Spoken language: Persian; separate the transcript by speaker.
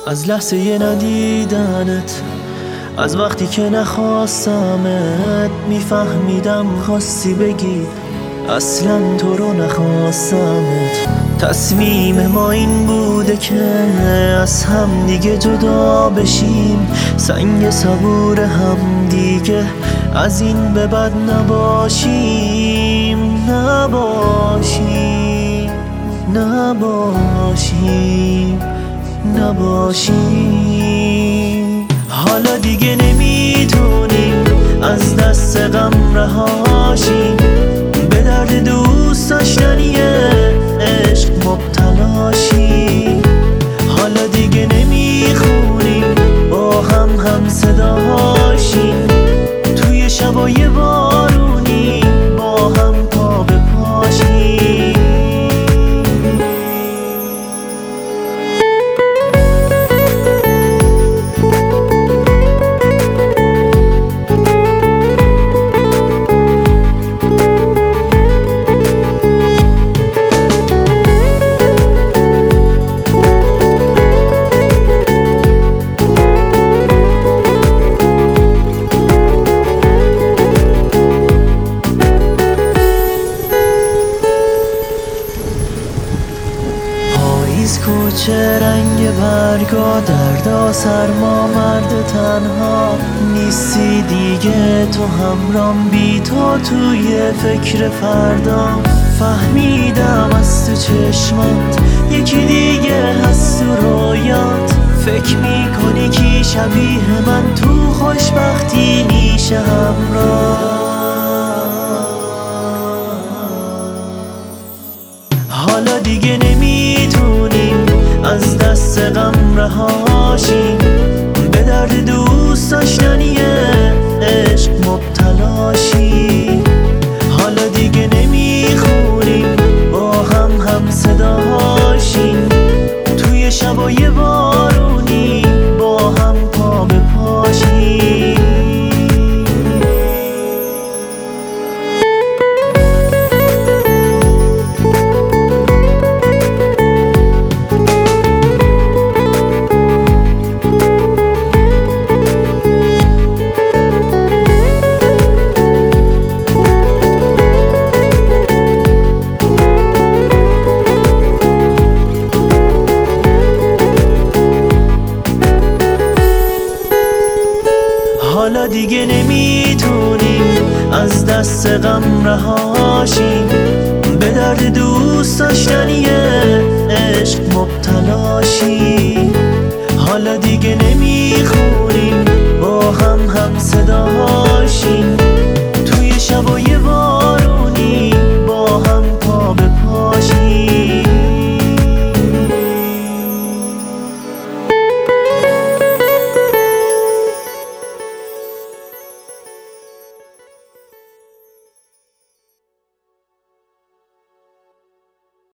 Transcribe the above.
Speaker 1: از لحظه ندیدنت، از وقتی که نخواستمت، میفهمیدم خواستی بگی اصلا تو رو نخواستمت. تصمیم ما این بوده که از هم دیگه جدا بشیم، سنگ صبور هم دیگه از این به بعد نباشیم. نباشیم نباشیم نباشیم. حالا دیگه نمیتونیم از دست غم رهاشیم، به درد دوست داشتنی عشق مبتلاشیم. حالا دیگه نمیخونیم با هم صداشیم، توی شبای بارونی با هم پا به پاشیم. کوچه رنگ برگا، دردا سرما، مرد تنها نیستی دیگه. تو همرام، بی تو توی فکر فردا. فهمیدم از تو چشمات یکی دیگه هست تو رویات، فکر میکنی کی شبیه من تو خوشبختی میشه همراه. حالا دیگه نمیتونیم از دست غم رهاشیم، به درد دوست داشتنی عشق مبتلاشیم. حالا دیگه نمیخونیم با هم صداشیم، توی شبای بارونی با هم پا به پاشیم. حالا دیگه نمیتونیم از دست غم رهاشیم، به درد دوست داشتنی عشق مبتلاشیم.